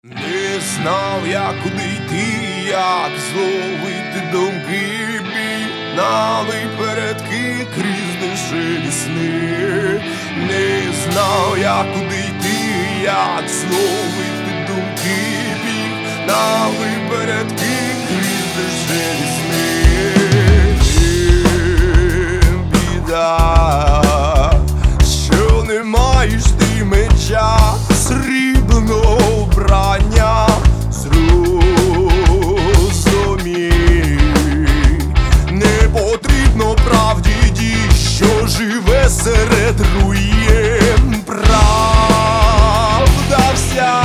Не знав я, куди йти, як зловити думки, на випередки крізь дешеві сни. Не знав я, куди йти, як зловити думки, на випередки крізь дешеві сни. Біда, що не маєш ти меча срібного вбрання, зрозумій, не потрібно правді дій, що живе серед руїн. Правда вся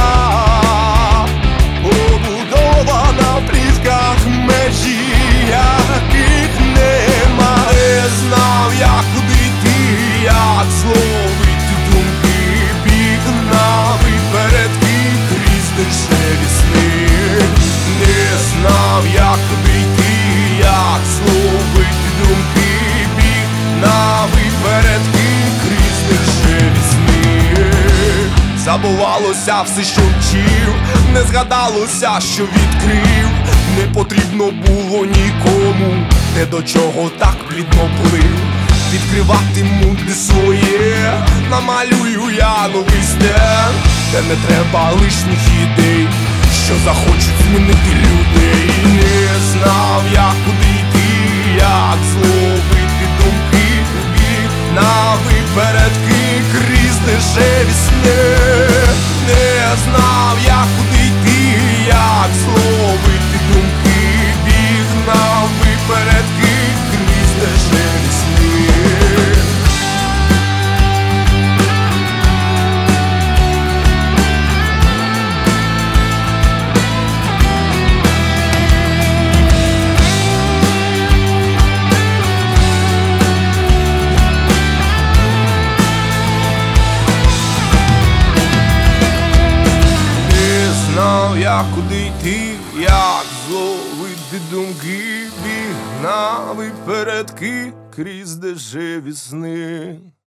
побудована в плітках, межі яких нема. Не знав я, куди йти, як зловити думки, біг на випередки крізь дешеві сни. Не знав я, куди йти, як зловити думки, біг на випередки крізь дешеві сни. Забувалося все, що вчив, не згадалося, що відкрив. Не потрібно було нікому, те до чого так плідно плив. Відкривати мудрі своє, намалюю я новий стен, де не треба лишніх ідей, що захочуть змінити людей. Не знав я, куди йти, як зловити думки, біг на випередки крізь дешеві сни. Не знав я, куди йти, як зловити думки, біг на випередки крізь дешеві сни. Знав я, куди йти, як зловити думки, біг на випередки крізь дешеві сни.